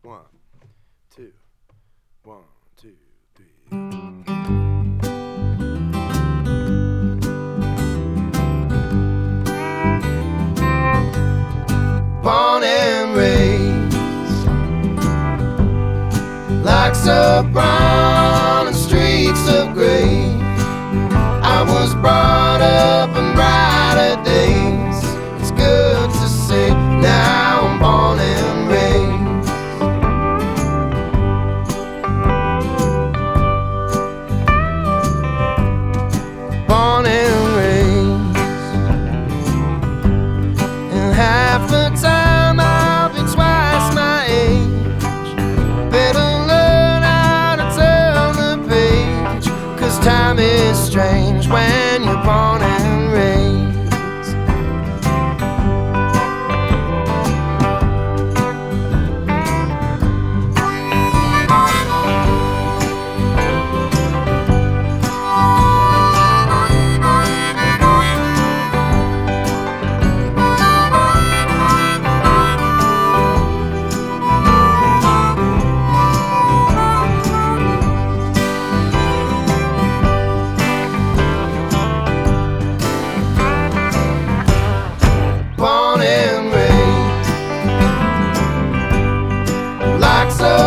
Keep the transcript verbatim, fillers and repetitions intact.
One, two, one, two, three. Born and raised likes of brown and streaks of gray. I was brought up in brighter days. It's good to say now I'm born and raised. Born and raised, and half the time I'll be twice my age. Better learn how to turn the page, 'cause time is strange when you're born and raised. Born and raised like so